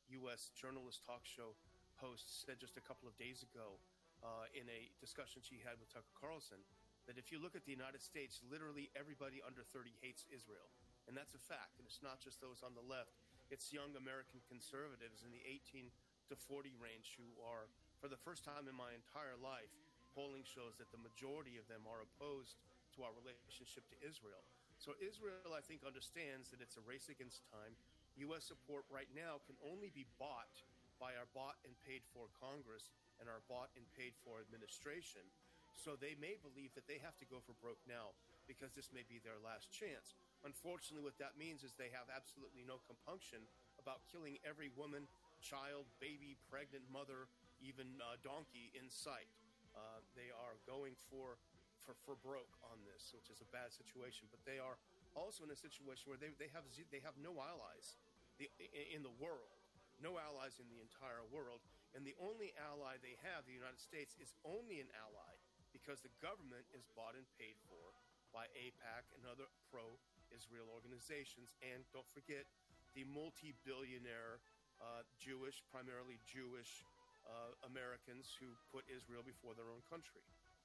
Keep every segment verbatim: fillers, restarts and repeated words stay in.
U S journalist talk show host said just a couple of days ago uh, in a discussion she had with Tucker Carlson, that if you look at the United States, literally everybody under thirty hates Israel. And that's a fact. And it's not just those on the left. It's young American conservatives in the eighteen to forty range who are, for the first time in my entire life, polling shows that the majority of them are opposed to our relationship to Israel. So Israel, I think, understands that it's a race against time. U S support right now can only be bought by our bought and paid for Congress and our bought and paid for administration. So they may believe that they have to go for broke now because this may be their last chance. Unfortunately, what that means is they have absolutely no compunction about killing every woman, child, baby, pregnant mother, even uh, donkey in sight. Uh, they are going for, for for broke on this, which is a bad situation. But they are also in a situation where they, they have they have no allies the, in the world, no allies in the entire world. And the only ally they have, the United States, is only an ally because the government is bought and paid for by AIPAC and other pro-Israel organizations. And don't forget the multi-billionaire uh, Jewish, primarily Jewish uh, Americans who put Israel before their own country.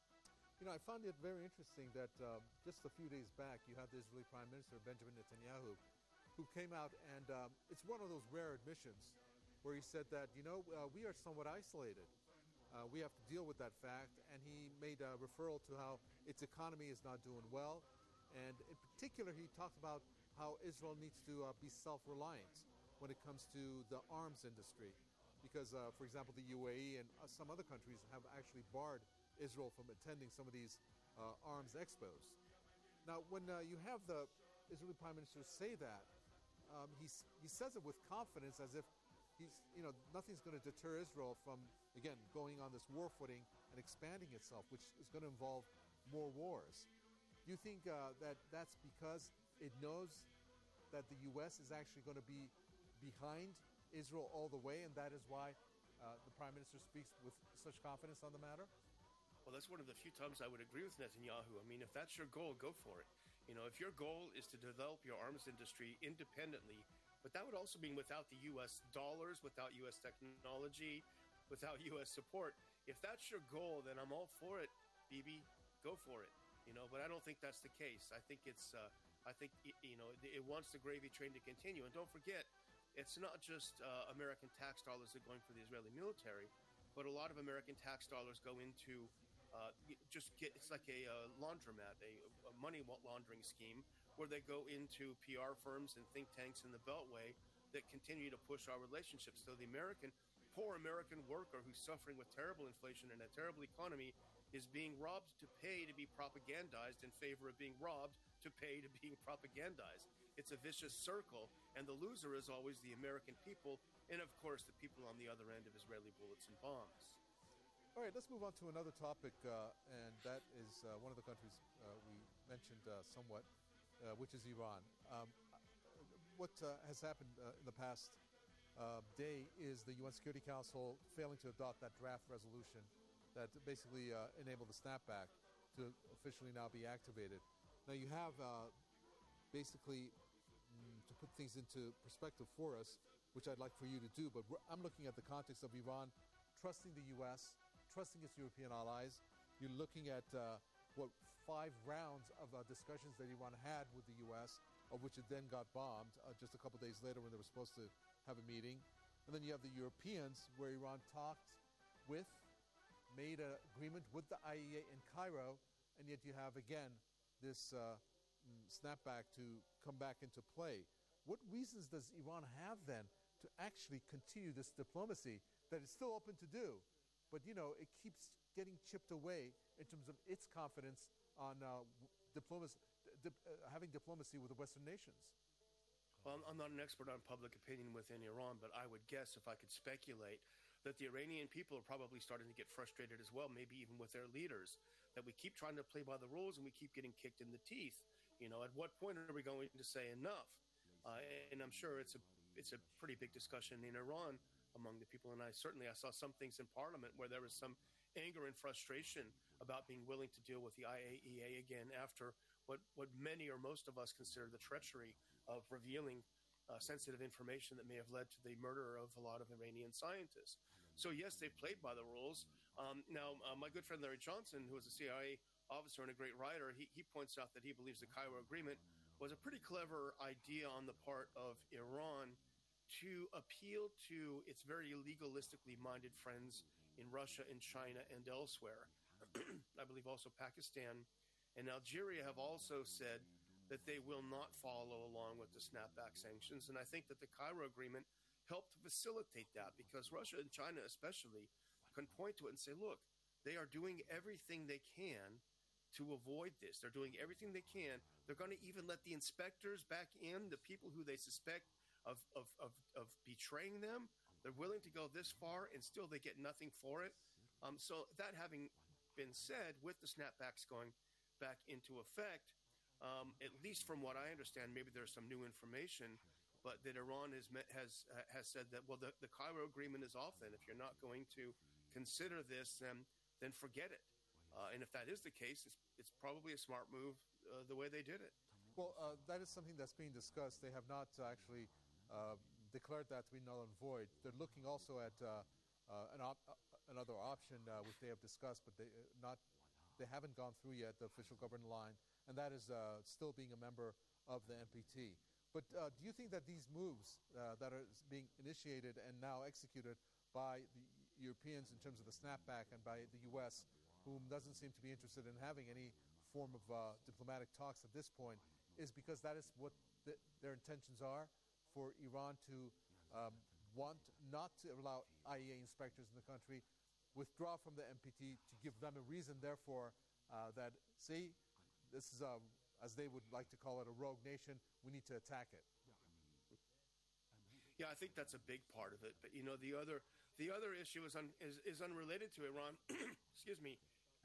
You know, I found it very interesting that uh, just a few days back, you had the Israeli Prime Minister, Benjamin Netanyahu, who came out and um, it's one of those rare admissions where he said that, you know, uh, we are somewhat isolated. Uh, we have to deal with that fact, and he made a referral to how its economy is not doing well. And in particular, he talked about how Israel needs to uh, be self-reliant when it comes to the arms industry. Because, uh, for example, the U A E and uh, some other countries have actually barred Israel from attending some of these uh, arms expos. Now, when uh, you have the Israeli Prime Minister say that, um, he's, he says it with confidence as if he's, you know, nothing's going to deter Israel from, again, going on this war footing and expanding itself, which is going to involve more wars. Do you think uh, that that's because it knows that the U S is actually going to be behind Israel all the way, and that is why uh, the Prime Minister speaks with such confidence on the matter? Well, that's one of the few times I would agree with Netanyahu. I mean, if that's your goal, go for it. You know, if your goal is to develop your arms industry independently, but that would also mean without the U S dollars, without U S technology, without U S support. If that's your goal, then I'm all for it, Bibi. Go for it. You know, but I don't think that's the case. I think it's, uh, I think, it, you know, it, it wants the gravy train to continue. And don't forget, it's not just uh, American tax dollars that are going for the Israeli military, but a lot of American tax dollars go into uh, just get, it's like a, a laundromat, a, a money laundering scheme where they go into P R firms and think tanks in the Beltway that continue to push our relationships. So the American, poor American worker who's suffering with terrible inflation and a terrible economy is being robbed to pay to be propagandized in favor of being robbed to pay to being propagandized. It's a vicious circle, and the loser is always the American people and, of course, the people on the other end of Israeli bullets and bombs. All right, let's move on to another topic, uh, and that is uh, one of the countries uh, we mentioned uh, somewhat, uh, which is Iran. Um, what uh, has happened uh, in the past uh, day is the U N Security Council failing to adopt that draft resolution that basically uh, enabled the snapback to officially now be activated. Now you have uh, basically, mm, to put things into perspective for us, which I'd like for you to do, but I'm looking at the context of Iran trusting the U S, trusting its European allies. You're looking at, uh, what, five rounds of uh, discussions that Iran had with the U S, of which it then got bombed uh, just a couple days later when they were supposed to have a meeting. And then you have the Europeans, where Iran talked with, made an agreement with the I A E A in Cairo, and yet you have, again, this uh, snapback to come back into play. What reasons does Iran have, then, to actually continue this diplomacy that it's still open to do, but, you know, it keeps getting chipped away in terms of its confidence on uh, diplomacy, di- uh, having diplomacy with the Western nations? Well, I'm not an expert on public opinion within Iran, but I would guess, if I could speculate, that the Iranian people are probably starting to get frustrated as well, maybe even with their leaders, that we keep trying to play by the rules and we keep getting kicked in the teeth. You know, at what point are we going to say enough? Uh, and I'm sure it's a it's a pretty big discussion in Iran among the people. And I certainly I saw some things in Parliament where there was some anger and frustration about being willing to deal with the I A E A again after what, what many or most of us consider the treachery of revealing uh, sensitive information that may have led to the murder of a lot of Iranian scientists. So yes, they played by the rules. Um, now, uh, my good friend Larry Johnson, who was a C I A officer and a great writer, he, he points out that he believes the Cairo Agreement was a pretty clever idea on the part of Iran to appeal to its very legalistically minded friends in Russia and China and elsewhere. I believe also Pakistan and Algeria have also said that they will not follow along with the snapback sanctions. And I think that the Cairo Agreement helped facilitate that, because Russia and China especially can point to it and say, look, they are doing everything they can to avoid this. They're doing everything they can. They're going to even let the inspectors back in, the people who they suspect of, of, of, of betraying them. They're willing to go this far, and still they get nothing for it. Um, so that having been said, with the snapbacks going back into effect, um, at least from what I understand, maybe there's some new information, but that Iran has met, has uh, has said that, well, the, the Cairo Agreement is off then. If you're not going to consider this, then then forget it. Uh, and if that is the case, it's, it's probably a smart move uh, the way they did it. Well, uh, that is something that's being discussed. They have not uh, actually uh, declared that to be null and void. They're looking also at uh, uh, an op- uh, another option, uh, which they have discussed, but they uh, not they haven't gone through yet the official government line, and that is uh, still being a member of the N P T. But uh, do you think that these moves uh, that are being initiated and now executed by the Europeans in terms of the snapback and by the U S, whom doesn't seem to be interested in having any form of uh, diplomatic talks at this point, is because that is what the, their intentions are for Iran to um, want not to allow I A E A inspectors in the country, withdraw from the N P T to give them a reason, therefore, uh, that, see, this is a, as they would like to call it, a rogue nation, we need to attack it. Yeah, I think that's a big part of it. But, you know, the other the other issue is un, is, is unrelated to Iran, excuse me,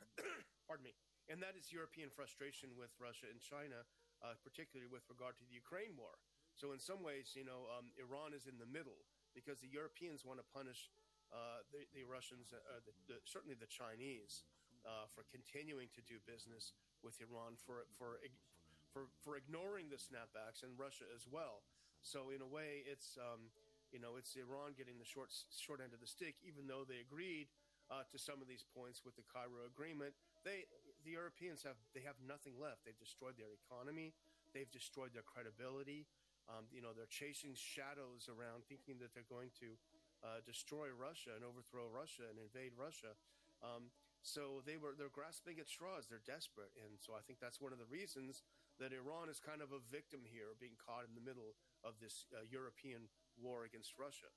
pardon me, and that is European frustration with Russia and China, uh, particularly with regard to the Ukraine war. So in some ways, you know, um, Iran is in the middle, because the Europeans want to punish uh, the, the Russians, uh, the, the, certainly the Chinese, uh, for continuing to do business with Iran, for for for for ignoring the snapbacks, and Russia as well. So in a way, it's um, you know it's Iran getting the short short end of the stick, even though they agreed uh, to some of these points with the Cairo Agreement. They the Europeans have they have nothing left. They've destroyed their economy. They've destroyed their credibility. Um, you know they're chasing shadows around, thinking that they're going to uh, destroy Russia and overthrow Russia and invade Russia. Um, So they were they're grasping at straws. They're desperate, and so I think that's one of the reasons that Iran is kind of a victim here, being caught in the middle of this uh, European war against Russia.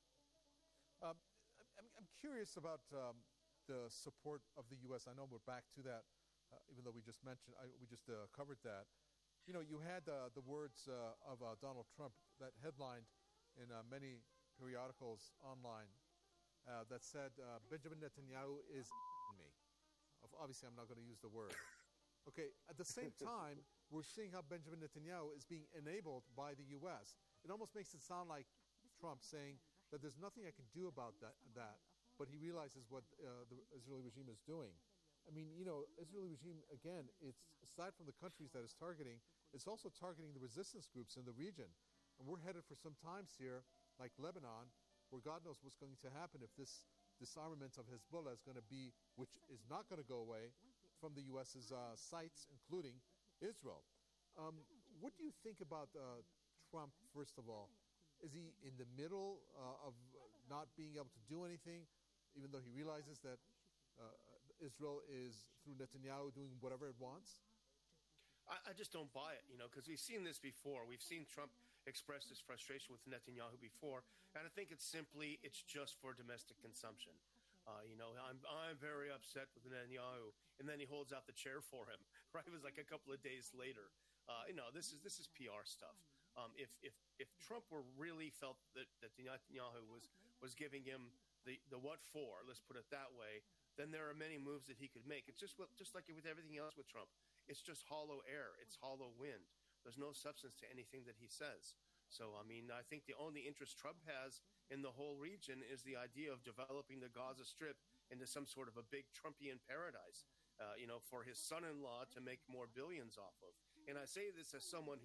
Um, I'm, I'm curious about um, the support of the U S. I know we're back to that, uh, even though we just mentioned I, we just uh, covered that. You know, you had uh, the words uh, of uh, Donald Trump that headlined in uh, many periodicals online uh, that said uh, Benjamin Netanyahu is me. Obviously, I'm not going to use the word. Okay, at the same time, we're seeing how Benjamin Netanyahu is being enabled by the U S. It almost makes it sound like Trump saying that there's nothing I can do about that, that but he realizes what uh, the Israeli regime is doing. I mean, you know, Israeli regime, again, it's aside from the countries that it's targeting, it's also targeting the resistance groups in the region. And we're headed for some times here, like Lebanon, where God knows what's going to happen if this disarmament of Hezbollah is going to be, which is not going to go away from the U S's uh, sites, including Israel. Um, what do you think about uh, Trump, first of all? Is he in the middle uh, of not being able to do anything, even though he realizes that uh, Israel is, through Netanyahu, doing whatever it wants? I, I just don't buy it, you know, because we've seen this before. We've seen Trump express his frustration with Netanyahu before, and I think it's simply, it's just for domestic consumption. Uh, you know, I'm I'm very upset with Netanyahu, and then he holds out the chair for him. Right, it was like a couple of days later. Uh, you know, this is this is P R stuff. Um, if if if Trump were really felt that that Netanyahu was was giving him the the what for, let's put it that way, then there are many moves that he could make. It's just just like with everything else with Trump. It's just hollow air. It's hollow wind. There's no substance to anything that he says. So, I mean, I think the only interest Trump has in the whole region is the idea of developing the Gaza Strip into some sort of a big Trumpian paradise, uh, you know, for his son-in-law to make more billions off of. And I say this as someone who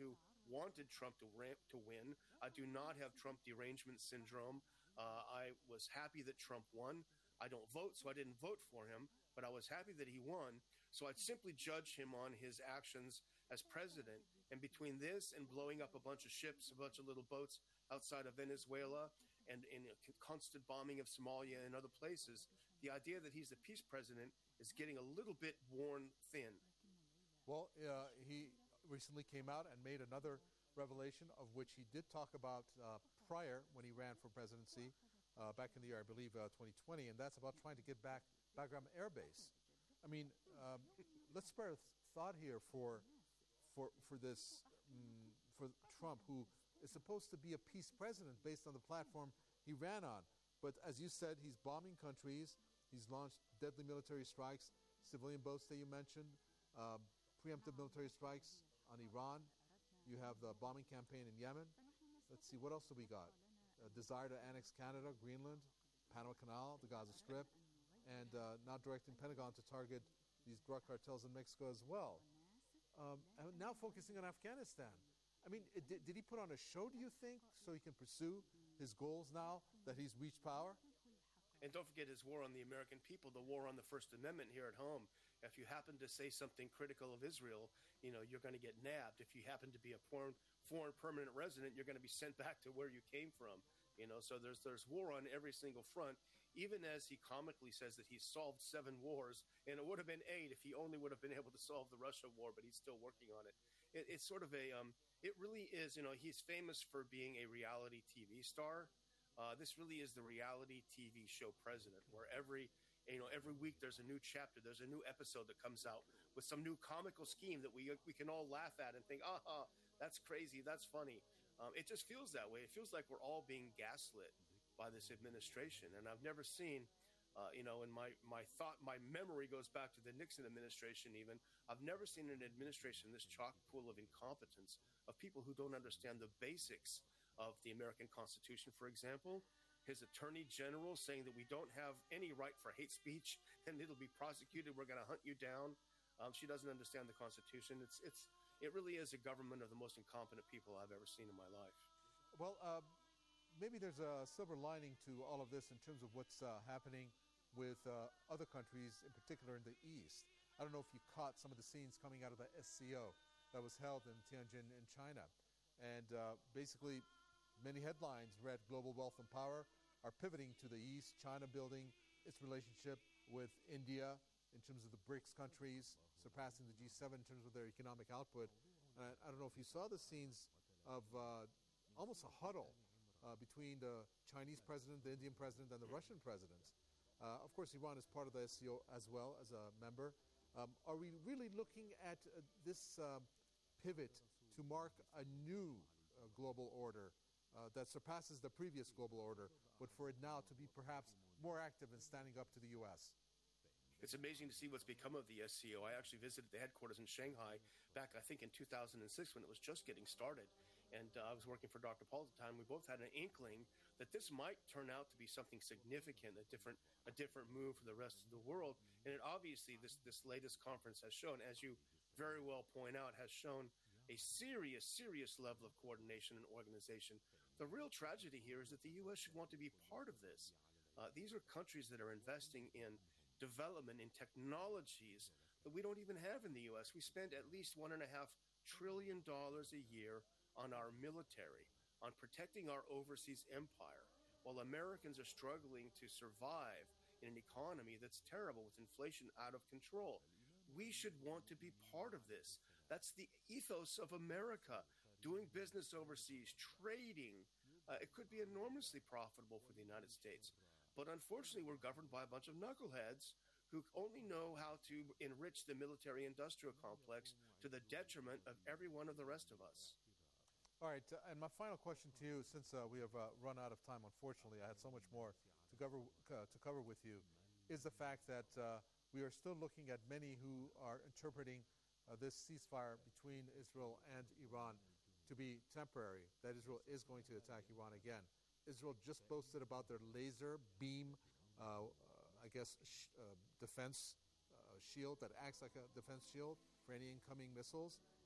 wanted Trump to ramp to win. I do not have Trump derangement syndrome. Uh, I was happy that Trump won. I don't vote, so I didn't vote for him, but I was happy that he won. So I'd simply judge him on his actions as president. And between this and blowing up a bunch of ships, a bunch of little boats outside of Venezuela, and in a constant bombing of Somalia and other places, the idea that he's the peace president is getting a little bit worn thin. Well, uh, he recently came out and made another revelation, of which he did talk about uh, prior when he ran for presidency uh, back in the year, I believe, uh, twenty twenty, and that's about trying to get back Bagram Air Base. I mean, um, let's spare a th- thought here for for for this um, for Trump, who is supposed to be a peace president based on the platform he ran on. But as you said, he's bombing countries. He's launched deadly military strikes, civilian boats that you mentioned, uh, preemptive military strikes on Iran. You have the bombing campaign in Yemen. Let's see, what else do we got? A desire to annex Canada, Greenland, Panama Canal, the Gaza Strip, and uh, now directing Pentagon to target these drug cartels in Mexico as well. Um, and now focusing on Afghanistan. I mean, it, did, did he put on a show, do you think, so he can pursue his goals now that he's reached power? And don't forget his war on the American people, the war on the First Amendment here at home. If you happen to say something critical of Israel, you know, you're going to get nabbed. If you happen to be a foreign, foreign permanent resident, you're going to be sent back to where you came from. You know, so there's there's war on every single front, even as he comically says that he's solved seven wars, and it would have been eight if he only would have been able to solve the Russia war, but he's still working on it. it it's sort of a, um, it really is, you know, he's famous for being a reality T V star. Uh, this really is the reality T V show president, where every, you know, every week there's a new chapter, there's a new episode that comes out with some new comical scheme that we we can all laugh at and think, ah, that's crazy, that's funny. Um, it just feels that way. It feels like we're all being gaslit by this administration, and I've never seen, uh, you know, in my my thought, my memory goes back to the Nixon administration. Even I've never seen an administration this chock full of incompetence, of people who don't understand the basics of the American Constitution. For example, his attorney general saying that we don't have any right for hate speech and it'll be prosecuted. We're going to hunt you down. Um, she doesn't understand the Constitution. It's it's it really is a government of the most incompetent people I've ever seen in my life. Well, uh, maybe there's a silver lining to all of this in terms of what's uh, happening with uh, other countries, in particular in the East. I don't know if you caught some of the scenes coming out of the S C O that was held in Tianjin in China. And uh, basically, many headlines read Global Wealth and Power are pivoting to the East, China building its relationship with India in terms of the BRICS countries, surpassing the G seven in terms of their economic output. Uh, I don't know if you saw the scenes of uh, almost a huddle uh, between the Chinese president, the Indian president, and the Russian presidents. Uh, of course, Iran is part of the S C O as well as a member. Um, are we really looking at uh, this uh, pivot to mark a new uh, global order uh, that surpasses the previous global order, but for it now to be perhaps more active in standing up to the U S? It's amazing to see what's become of the S C O. I actually visited the headquarters in Shanghai back, I think, in two thousand six when it was just getting started. And uh, I was working for Doctor Paul at the time. We both had an inkling that this might turn out to be something significant, a different a different move for the rest of the world. And it obviously, this, this latest conference has shown, as you very well point out, has shown a serious, serious level of coordination and organization. The real tragedy here is that the U S should want to be part of this. Uh, these are countries that are investing in development in technologies that we don't even have in the U S. We spend at least one and a half trillion dollars a year on our military, on protecting our overseas empire, while Americans are struggling to survive in an economy that's terrible with inflation out of control. We should want to be part of this. That's the ethos of America, doing business overseas, trading. Uh, it could be enormously profitable for the United States. But unfortunately, we're governed by a bunch of knuckleheads who only know how to enrich the military-industrial complex to the detriment of every one of the rest of us. All right, uh, and my final question to you, since uh, we have uh, run out of time, unfortunately, I had so much more to cover uh, to cover with you, is the fact that uh, we are still looking at many who are interpreting uh, this ceasefire between Israel and Iran to be temporary, that Israel is going to attack Iran again. Israel just boasted about their laser beam, uh, uh, I guess, sh- uh, defense uh, shield that acts like a defense shield for any incoming missiles.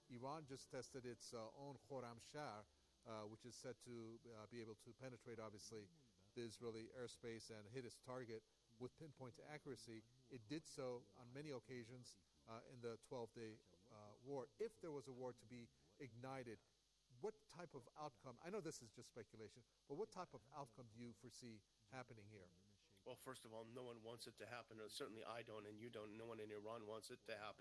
Iran just tested its uh, own Khorramshahr, uh, which is said to uh, be able to penetrate, obviously, the Israeli airspace and hit its target with pinpoint accuracy. It did so on many occasions uh, in the twelve-day uh, war. If there was a war to be ignited, what type of outcome, I know this is just speculation, but what type of outcome do you foresee happening here? Well, first of all, no one wants it to happen, or certainly I don't, and you don't. No one in Iran wants it to happen.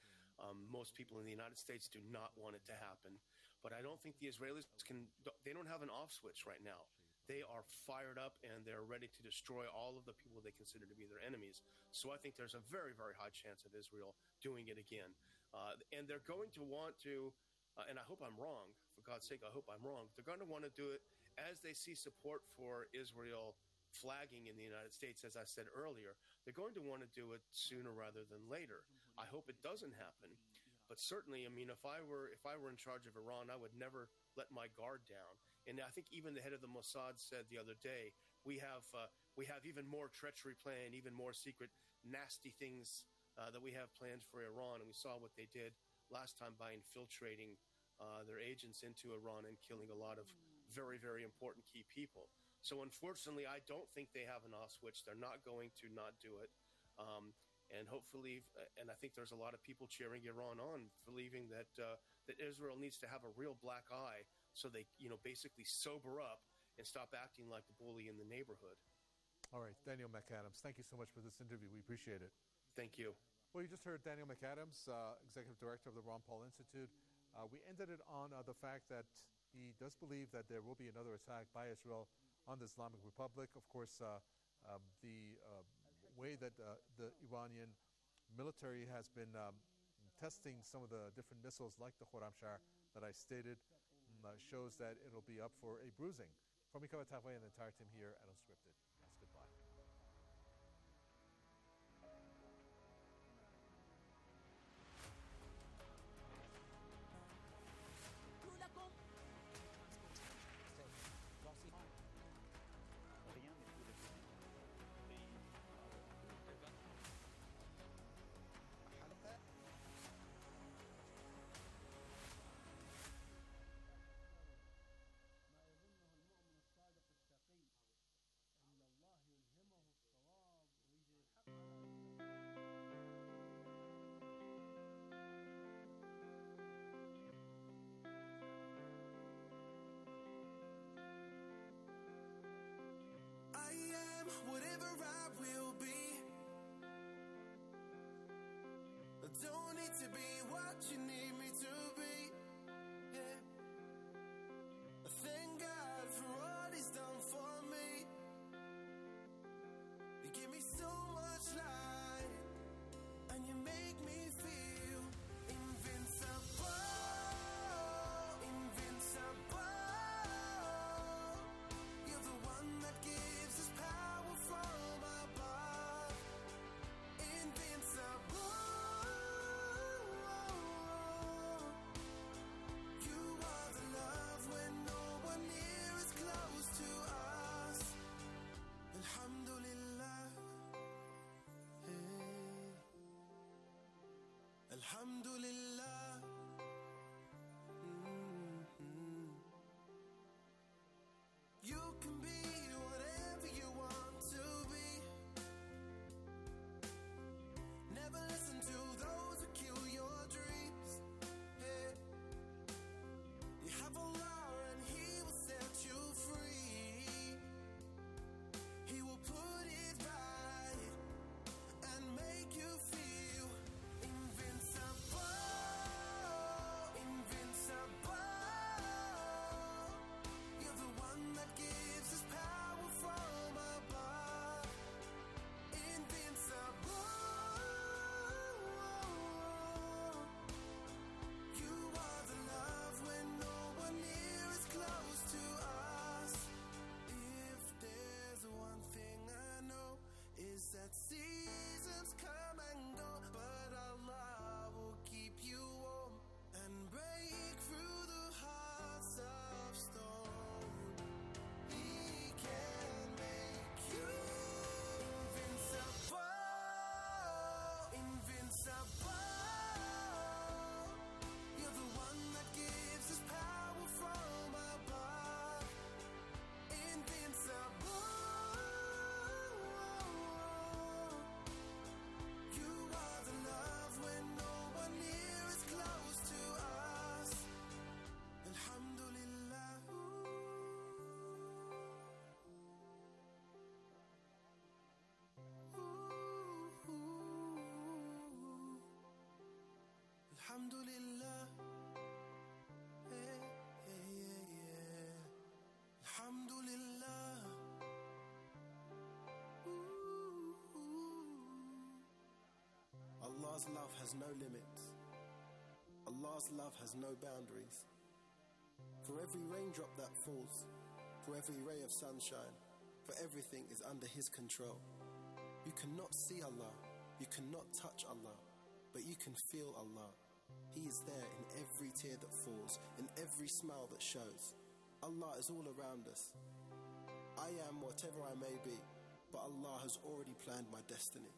Um, most people in the United States do not want it to happen. But I don't think the Israelis can, they don't have an off switch right now. They are fired up and they're ready to destroy all of the people they consider to be their enemies. So I think there's a very, very high chance of Israel doing it again. Uh, and they're going to want to, uh, and I hope I'm wrong, for God's sake, I hope I'm wrong. They're going to want to do it as they see support for Israel flagging in the United States, as I said earlier. They're going to want to do it sooner rather than later. I hope it doesn't happen. But certainly, I mean, if I were if I were in charge of Iran, I would never let my guard down. And I think even the head of the Mossad said the other day, we have uh, we have even more treachery planned, even more secret, nasty things uh, that we have planned for Iran. And we saw what they did last time by infiltrating uh, their agents into Iran and killing a lot of very, very important key people. So unfortunately, I don't think they have an off switch. They're not going to not do it. Um, And hopefully, and I think there's a lot of people cheering Iran on, believing that uh, that Israel needs to have a real black eye, so they, you know, basically sober up and stop acting like the bully in the neighborhood. All right, Daniel McAdams, thank you so much for this interview. We appreciate it. Thank you. Well, you just heard Daniel McAdams, uh, Executive Director of the Ron Paul Institute. Uh, we ended it on uh, the fact that he does believe that there will be another attack by Israel on the Islamic Republic. Of course, uh, um, the uh, way that uh, the Iranian military has been um, testing some of the different missiles like the Khorramshahr that I stated um, uh, shows that it'll be up for a bruising. From Mikhail Tavai and the entire team here at Unscripted, that's goodbye. Whatever I will be, I don't need to be what you need me to be. Yeah. Thank God for what He's done for me. You give me so much light, and you make me feel invincible, invincible. You're the one that gives us power from above, invincible. Allah's love has no limits. Allah's love has no boundaries. For every raindrop that falls, for every ray of sunshine, for everything is under His control. You cannot see Allah, you cannot touch Allah, but you can feel Allah. He is there in every tear that falls, in every smile that shows. Allah is all around us. I am whatever I may be, but Allah has already planned my destiny.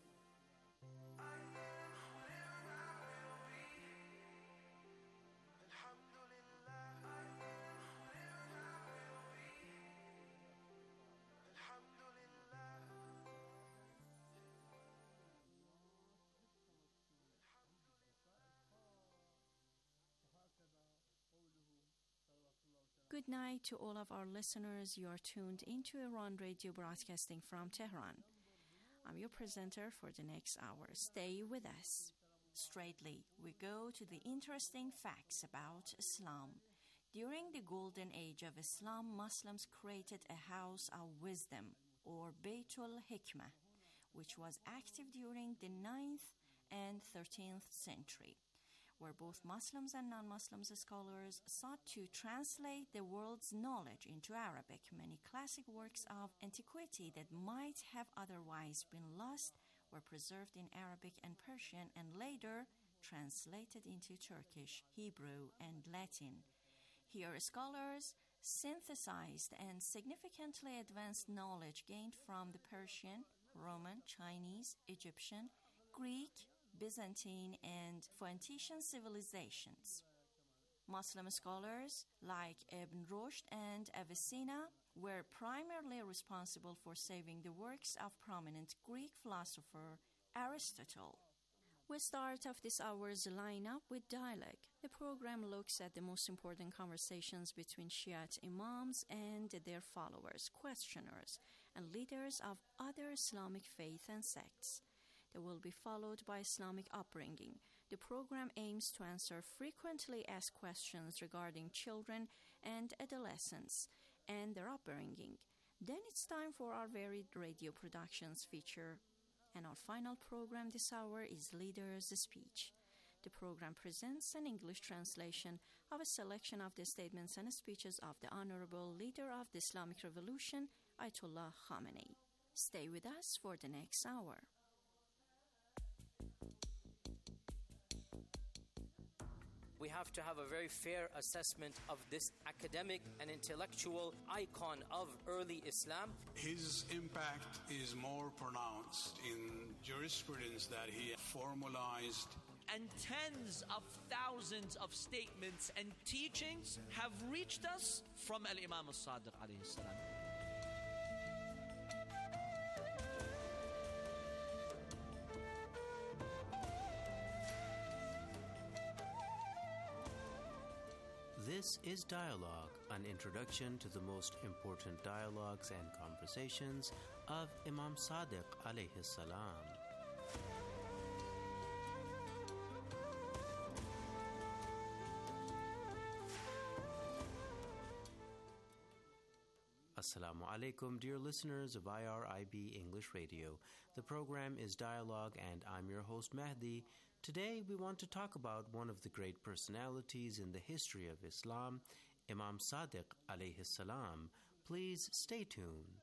Good night to all of our listeners. You are tuned into Iran Radio broadcasting from Tehran. I'm your presenter for the next hour. Stay with us. Straightly, we go to the interesting facts about Islam. During the golden age of Islam, Muslims created a house of wisdom, or Baytul Hikmah, which was active during the ninth and thirteenth century, where both Muslims and non-Muslims scholars sought to translate the world's knowledge into Arabic. Many classic works of antiquity that might have otherwise been lost were preserved in Arabic and Persian and later translated into Turkish, Hebrew, and Latin. Here, scholars synthesized and significantly advanced knowledge gained from the Persian, Roman, Chinese, Egyptian, Greek, Byzantine, and Phoenician civilizations. Muslim scholars like Ibn Rushd and Avicenna were primarily responsible for saving the works of prominent Greek philosopher Aristotle. We start off this hour's lineup with Dialogue. The program looks at the most important conversations between Shiite imams and their followers, questioners, and leaders of other Islamic faith and sects. They will be followed by Islamic upbringing. The program aims to answer frequently asked questions regarding children and adolescents and their upbringing. Then it's time for our varied radio productions feature. And our final program this hour is Leader's Speech. The program presents an English translation of a selection of the statements and speeches of the Honorable Leader of the Islamic Revolution, Ayatollah Khamenei. Stay with us for the next hour. We have to have a very fair assessment of this academic and intellectual icon of early Islam. His impact is more pronounced in jurisprudence that he formalized. And tens of thousands of statements and teachings have reached us from Al-Imam al-Sadiq alayhi salam. This is Dialogue, an introduction to the most important dialogues and conversations of Imam Sadiq alayhi salam. Assalamu alaikum, dear listeners of I R I B English Radio. The program is Dialogue and I'm your host Mahdi. Today we want to talk about one of the great personalities in the history of Islam, Imam Sadiq alayhi salam. Please stay tuned.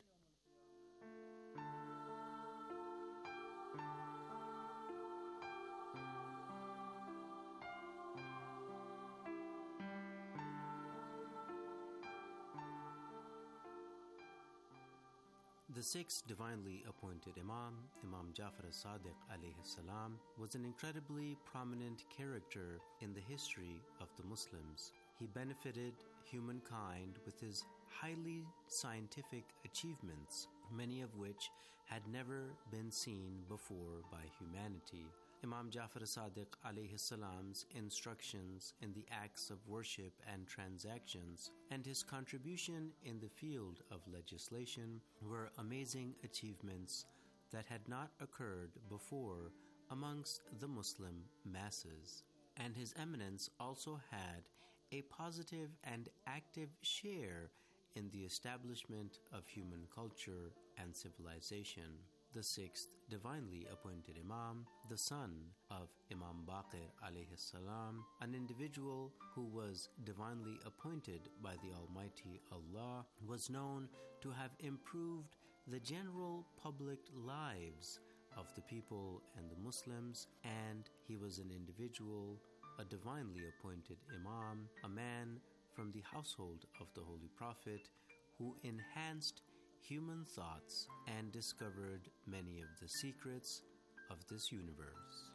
The sixth divinely appointed Imam, Imam Jafar as-Sadiq alayhi salam, was an incredibly prominent character in the history of the Muslims. He benefited humankind with his highly scientific achievements, many of which had never been seen before by humanity. Imam Jafar as-Sadiq alayhi salam's instructions in the acts of worship and transactions and his contribution in the field of legislation were amazing achievements that had not occurred before amongst the Muslim masses. And his eminence also had a positive and active share in the establishment of human culture and civilization. the sixth divinely appointed Imam, the son of Imam Baqir alayhi salam, an individual who was divinely appointed by the Almighty Allah, was known to have improved the general public lives of the people and the Muslims, and he was an individual, a divinely appointed Imam, a man from the household of the Holy Prophet, who enhanced human thoughts and discovered many of the secrets of this universe.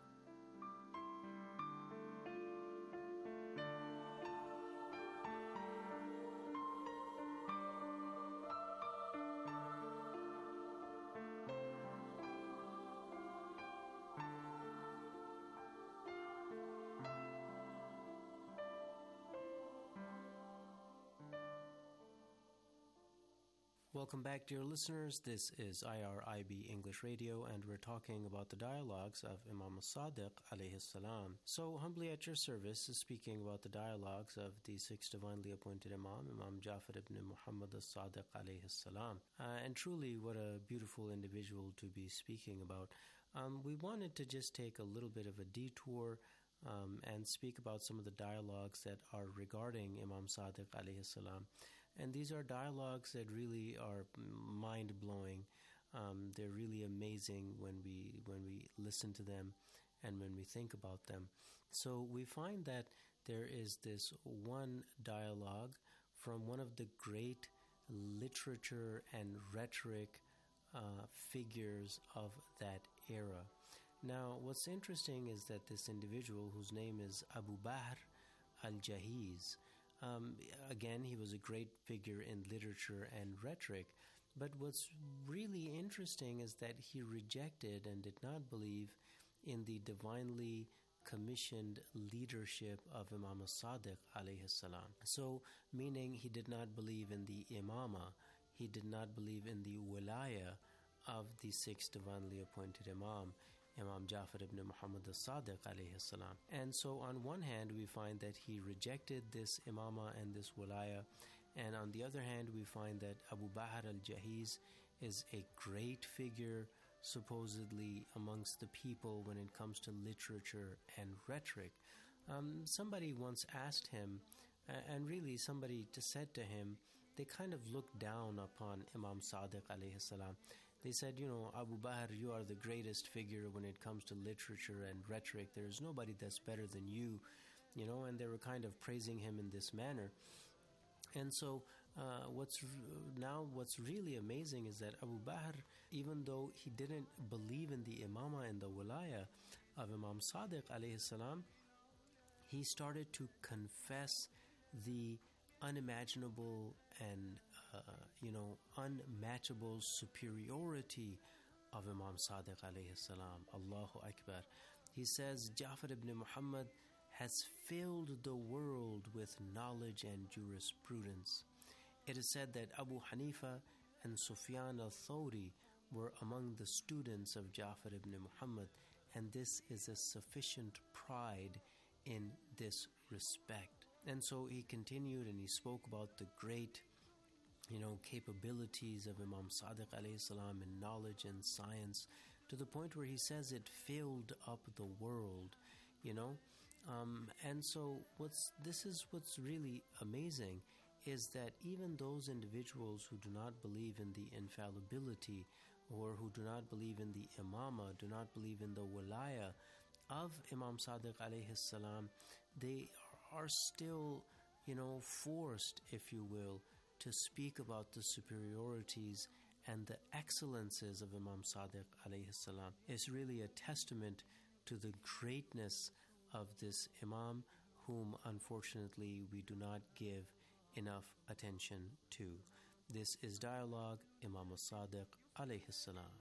Welcome back, dear listeners. This is I R I B English Radio, and we're talking about the dialogues of Imam al-Sadiq alayhi salam. So, humbly at your service is speaking about the dialogues of the sixth divinely appointed Imam, Imam Jafar ibn Muhammad al-Sadiq alayhi salam. Uh, and truly, what a beautiful individual to be speaking about. Um, we wanted to just take a little bit of a detour um, and speak about some of the dialogues that are regarding Imam Sadiq alayhi salam. And these are dialogues that really are mind-blowing. Um, they're really amazing when we when we listen to them and when we think about them. So we find that there is this one dialogue from one of the great literature and rhetoric uh, figures of that era. Now, what's interesting is that this individual, whose name is Abu Bahr al-Jahiz, Um, again, he was a great figure in literature and rhetoric, but what's really interesting is that he rejected and did not believe in the divinely commissioned leadership of Imam al-Sadiq alayhi salam. So, meaning he did not believe in the imama, he did not believe in the wilaya of the sixth divinely appointed Imam, Imam Jafar ibn Muhammad al-Sadiq alayhi salam. And so on one hand we find that he rejected this imama and this wilaya, and on the other hand we find that Abu Bahr al-Jahiz is a great figure supposedly amongst the people when it comes to literature and rhetoric. Um, somebody once asked him, uh, and really somebody just said to him, they kind of looked down upon Imam Sadiq alayhi salam. They said, you know, Abu Bahr, you are the greatest figure when it comes to literature and rhetoric. There is nobody that's better than you, you know, and they were kind of praising him in this manner. And so uh, what's now what's really amazing is that Abu Bahr, even though he didn't believe in the imama and the wilaya of Imam Sadiq alayhi salam, he started to confess the unimaginable and Uh, you know, unmatchable superiority of Imam Sadiq alayhi salam. Allahu Akbar. He says, Jafar ibn Muhammad has filled the world with knowledge and jurisprudence. It is said that Abu Hanifa and Sufyan al-Thawri were among the students of Jafar ibn Muhammad, and this is a sufficient pride in this respect. And so he continued and he spoke about the great you know, capabilities of Imam Sadiq alayhi salam in knowledge and science, to the point where he says it filled up the world, you know. Um, and so what's this is what's really amazing is that even those individuals who do not believe in the infallibility or who do not believe in the imama, do not believe in the wilaya of Imam Sadiq alayhi salam, they are still, you know, forced, if you will, to speak about the superiorities and the excellences of Imam Sadiq alayhi salam. Is really a testament to the greatness of this Imam, whom unfortunately we do not give enough attention to. This is Dialogue, Imam al-Sadiq alayhi salam.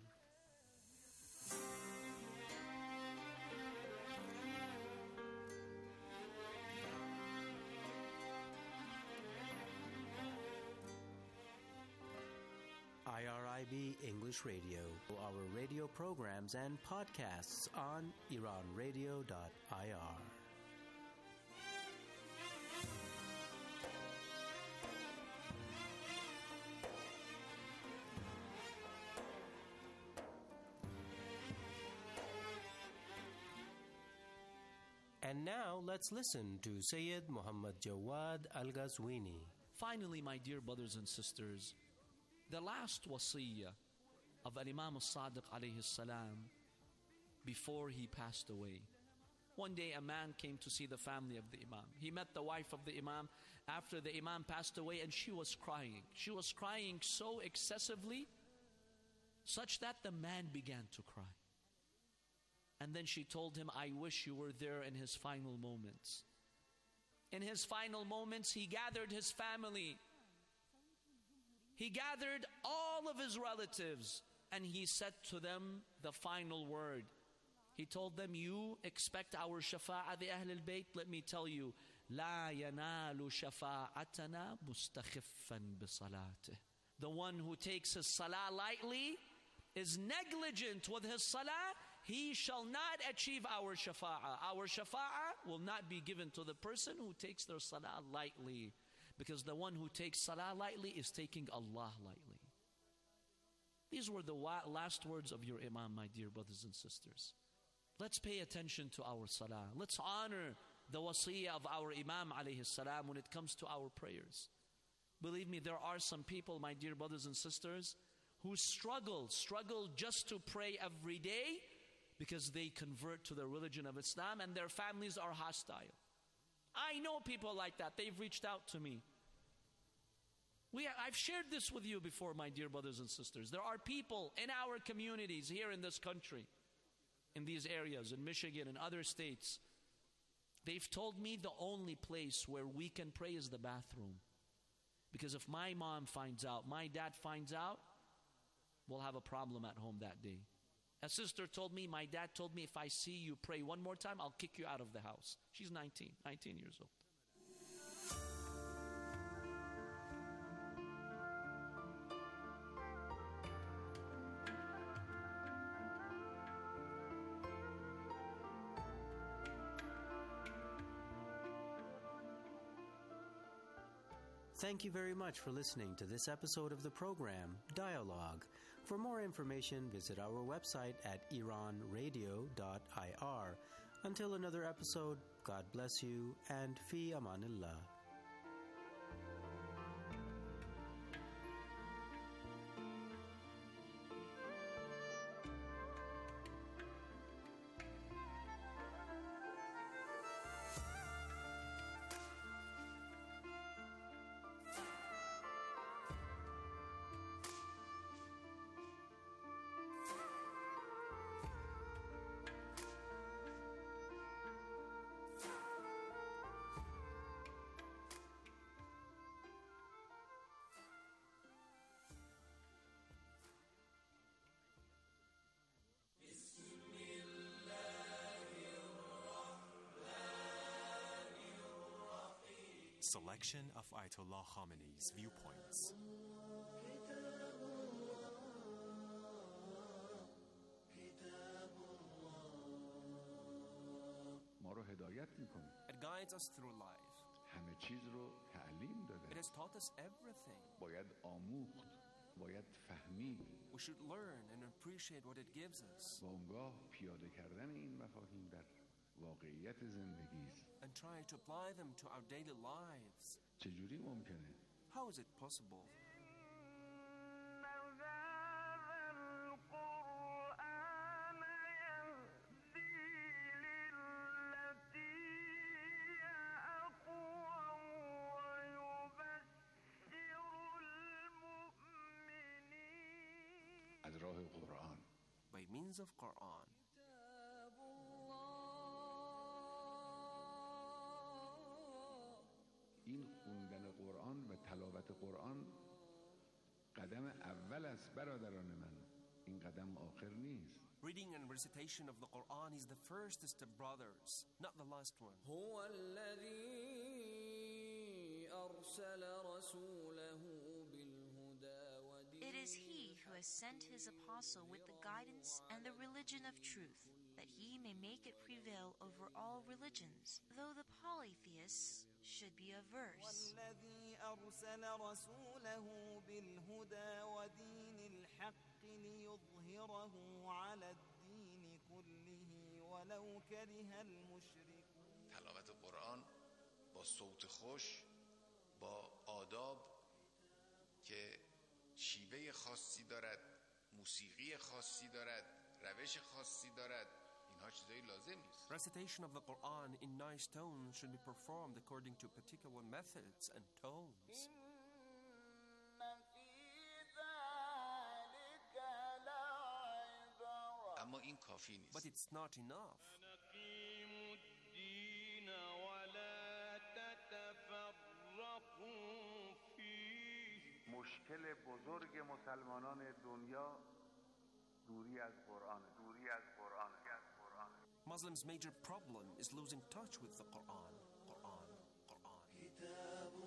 I R I B English Radio. Our radio programs and podcasts on Iran Radio dot I R. And now let's listen to Sayyid Muhammad Jawad Al-Ghazwini. Finally, my dear brothers and sisters, the last wasiyah of Al-Imam As-Sadiq alayhi salam before he passed away. One day a man came to see the family of the Imam. He met the wife of the Imam after the Imam passed away, and she was crying. She was crying so excessively, such that the man began to cry. And then she told him, I wish you were there in his final moments. In his final moments, he gathered his family. He gathered all of his relatives, and he said to them the final word. He told them, you expect our shafa'ah, the Ahl al-Bayt? Let me tell you, لا ينال شفاعتنا مستخفا بصلاته. The one who takes his salah lightly, is negligent with his salah, he shall not achieve our shafa'ah. Our shafa'ah will not be given to the person who takes their salah lightly. Because the one who takes salah lightly is taking Allah lightly. These were the last words of your Imam, my dear brothers and sisters. Let's pay attention to our salah. Let's honor the wasiyah of our Imam alayhi salam when it comes to our prayers. Believe me, there are some people, my dear brothers and sisters, who struggle, struggle just to pray every day because they convert to the religion of Islam and their families are hostile. I know people like that. They've reached out to me. We, I've shared this with you before, my dear brothers and sisters. There are people in our communities here in this country, in these areas, in Michigan and other states. They've told me the only place where we can pray is the bathroom. Because if my mom finds out, my dad finds out, we'll have a problem at home that day. A sister told me, my dad told me, if I see you pray one more time, I'll kick you out of the house. She's nineteen, nineteen years old. Thank you very much for listening to this episode of the program, Dialogue. For more information, visit our website at iran radio dot I R. Until another episode, God bless you and fi amanillah. Selection of Ayatollah Khamenei's viewpoints. It guides us through life. همه چیز رو تعلیم داده. It has taught us everything. باید آموخت، باید فهمید. We should learn and appreciate what it gives us. و اونگاه پیاده کردن این مفاهیم در واقعیت زندگی است. And try to apply them to our daily lives. چجوری ممکنه؟ How is it possible? از راه قرآن. By means of Quran. این خوندن قرآن و تلاوت قرآن قدم اول است برادران من. این قدم آخر نیست. Reading and recitation of the Quran is the first step, brothers, not the last one. هو الذي أرسل رسوله بالهدى ودين. It is He who has sent His apostle with the guidance and the religion of truth, that He may make it prevail over all religions, though the polytheists should be averse. والذي أرسل رسوله بالهدى ودين الحق ليظهره على الدين كله ولو كره المشركون. تلاوت قرآن با صوت خوش، با آداب که شیوه خاصی دارد، موسیقی خاصی دارد، روش خاصی دارد، اینها چیزایی لازم نیست. Recitation of the Quran in nice tones should be performed according to particular methods and tones. اما این کافی نیست. But it's not enough. مشکل بزرگ مسلمانان دنیا دوری از قرآن، دوری از قرآن، از قرآن. Muslims' major problem is losing touch with the Quran. Quran, Quran.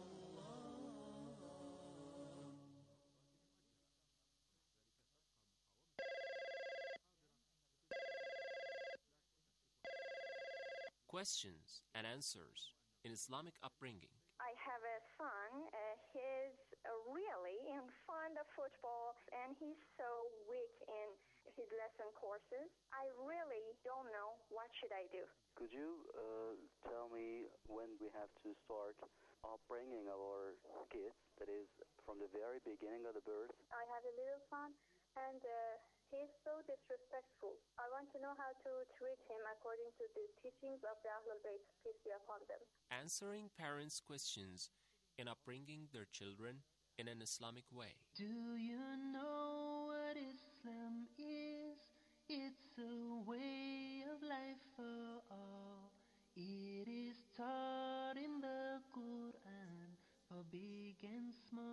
Questions and answers in Islamic upbringing. I have a son. Uh, he's uh, really in fond of football, and he's so weak in his lesson courses. I really don't know what should I do. Could you uh, tell me when we have to start upbringing our kids? That is, from the very beginning of the birth. I have a little son, and uh, he's so disrespectful. I want to know how to treat him according to the teachings of the Ahlul Bayt, peace be upon them. Answering parents' questions in upbringing their children in an Islamic way. Do you know what Islam is? It's a way of life for all. It is taught in the Quran for big and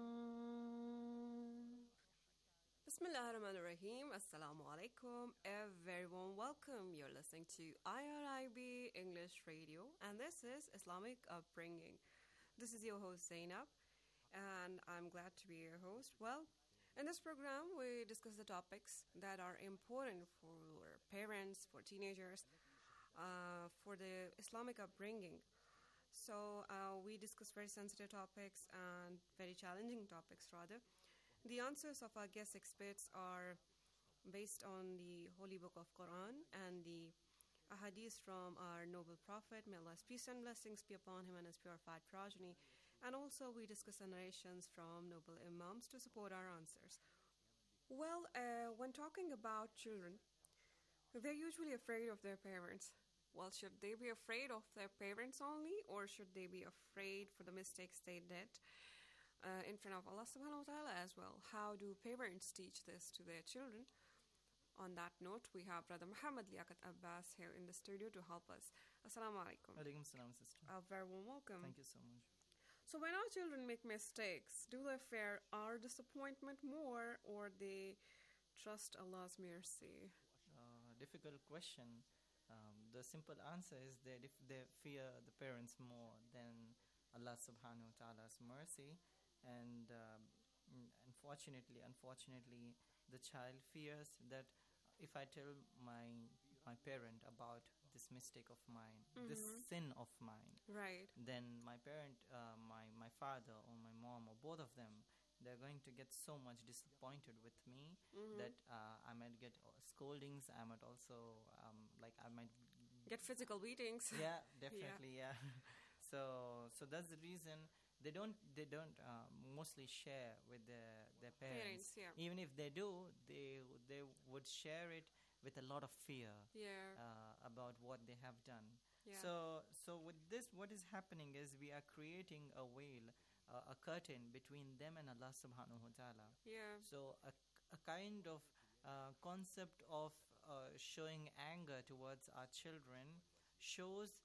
small. Bismillah ar-Rahman ar-Rahim. Assalamu alaikum. A very warm welcome. You're listening to I R I B English Radio, and this is Islamic Upbringing. This is your host Zainab, and I'm glad to be your host. Well, in this program, we discuss the topics that are important for parents, for teenagers, uh, for the Islamic upbringing. So uh, we discuss very sensitive topics and very challenging topics, rather. The answers of our guest experts are based on the Holy Book of Quran and the ahadith from our noble Prophet, may Allah's peace and blessings be upon him and his purified progeny. And also we discuss the narrations from noble imams to support our answers. Well, uh, when talking about children, they're usually afraid of their parents. Well, should they be afraid of their parents only, or should they be afraid for the mistakes they did Uh, in front of Allah subhanahu wa ta'ala as well? How do parents teach this to their children? On that note, we have Brother Muhammad Liaquat Abbas here in the studio to help us. Assalamu alaikum. Alaikum salam, sister. A very warm welcome. Thank you so much. So when our children make mistakes, do they fear our disappointment more, or they trust Allah's mercy? Uh, difficult question. Um, the simple answer is that if they fear the parents more than Allah subhanahu wa ta'ala's mercy, and um, unfortunately, unfortunately, the child fears that if I tell my my parent about this mistake of mine, mm-hmm. this sin of mine, right, then my parent, uh, my my father or my mom or both of them, they're going to get so much disappointed with me mm-hmm. that uh, I might get scoldings. I might also um, like I might get physical beatings. Yeah, definitely. yeah. yeah. so so that's the reason. They don't. They don't uh, mostly share with their their parents. parents yeah. Even if they do, they they would share it with a lot of fear. Yeah. Uh, about what they have done. Yeah. So so with this, what is happening is we are creating a veil, uh, a curtain between them and Allah Subhanahu wa Taala. Yeah. So a a kind of uh, concept of uh, showing anger towards our children shows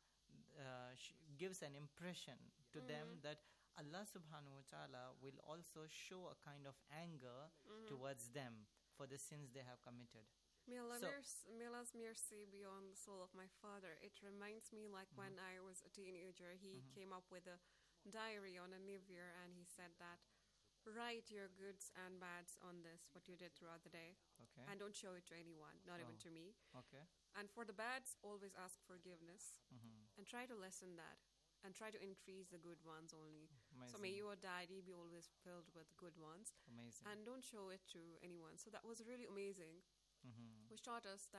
uh, sh- gives an impression to mm-hmm. them that Allah subhanahu wa ta'ala will also show a kind of anger mm-hmm. towards them for the sins they have committed. May, Allah so, mercy, may Allah's mercy be on the soul of my father. It reminds me like mm-hmm. when I was a teenager, he mm-hmm. came up with a diary on a New Year, and he said that write your goods and bads on this, what you did throughout the day. Okay. And don't show it to anyone, not oh. even to me. Okay. And for the bads, always ask forgiveness mm-hmm. and try to lessen that. And try to increase the good ones only. Amazing. So may your diary be always filled with good ones. Amazing. And don't show it to anyone. So that was really amazing. Mm-hmm. Which taught us that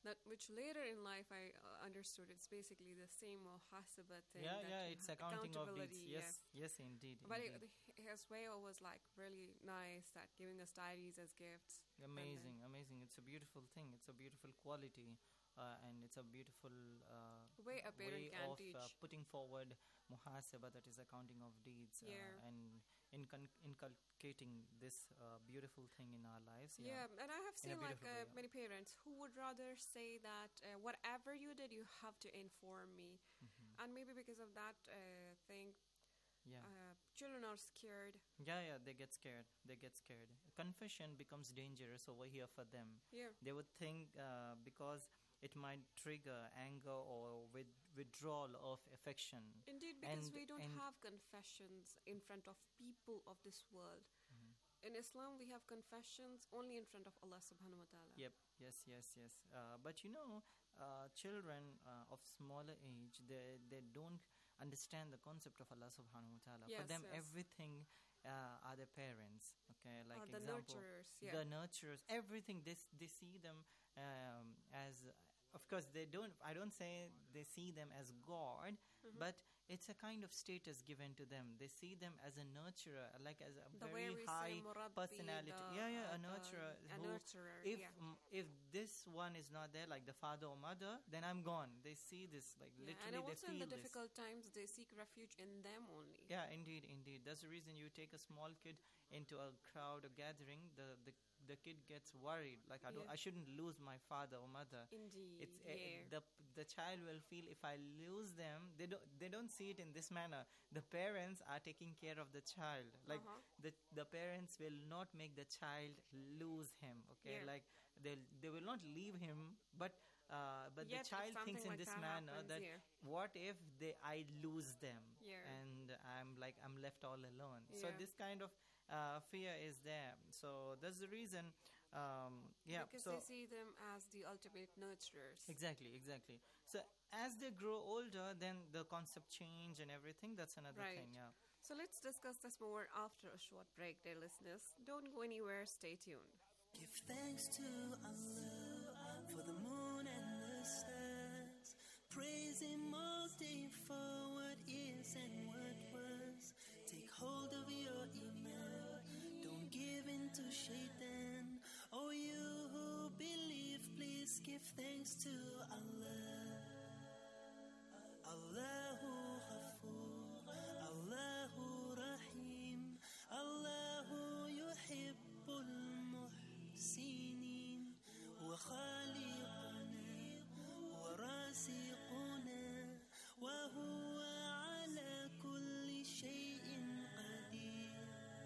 That which later in life I uh, understood it's basically the same muhasabah thing. Yeah, that yeah, you it's have accounting of deeds. accountability, Yes, yeah. yes, indeed. But indeed. it, his way was like really nice, that giving us diaries as gifts. and then- Amazing, amazing. It's a beautiful thing. It's a beautiful quality, uh, and it's a beautiful uh, Way a parent way can of teach. Uh, putting forward muhasaba, that is accounting of deeds, uh, Yeah. and incul- inculcating this uh, beautiful thing in our lives. Yeah, and I have in a seen like beautiful uh, way. many parents who would rather say that uh, whatever you did, you have to inform me, Mhm. and maybe because of that uh, thing, Yeah. uh, children are scared. Yeah, yeah, they get scared. They get scared. Confession becomes dangerous over here for them. Yeah. They would think uh, because it might trigger anger or with withdrawal of affection. Indeed, because And- we don't and- have confessions in front of people of this world. In Islam, we have confessions only in front of Allah subhanahu wa ta'ala. Yep. Yes. Yes. Yes. Uh, but you know, uh, children uh, of smaller age, they they don't understand the concept of Allah Subhanahu wa Taala. For Yes, them, yes. everything uh, are their parents. Okay, like Or the example, nurturers, yeah. the nurturers. Everything they s- they see them um, as. Of course, they don't. I don't say they see them as God, Mhm. but it's a kind of status given to them. They see them as a nurturer, like as a The way very we say high murabbi, personality. the- yeah, yeah, uh, a the- nurturer. a who- nurturer, If yeah. mm, if this one is not there, like the father or mother, then I'm gone. They see this, like Yeah, literally, and they also in feel the this. difficult times, they seek refuge in them only. Yeah, indeed, indeed. That's the reason you take a small kid into a crowd or gathering. The the, the kid gets worried. Like I don't, Yeah. I shouldn't lose my father or mother. Indeed, It's uh, yeah. the the child will feel if I lose them, they don't they don't see it in this manner. The parents are taking care of the child. Like Uh-huh. the the parents will not make the child lose him. Okay, Yeah. like they they will not leave him, but. Uh, but Yet the if child thinks something in like this that manner happens, that yeah. what if they I lose them Yeah. and I'm like I'm left all alone. So Yeah. this kind of uh, fear is there. So that's the reason. Um, yeah. Because so they see them as the ultimate nurturers. exactly, exactly. So as they grow older, then the concept change and everything. That's another Right. thing. Yeah. So let's discuss this more after a short break, dear listeners. Don't go anywhere, stay tuned. Give thanks to Allah for the moon and the stars. Praise Him all day for what is and what was. Take hold of your iman. Don't give in to shaitan. Oh, you who believe, please give thanks to Allah. Allahu Ghafoor, Allahu Rahim, Allahu Yuhibbul Muhsinin, wa khaliquna, wa rasiquna, wa huwa ala kulli shay'in qadir.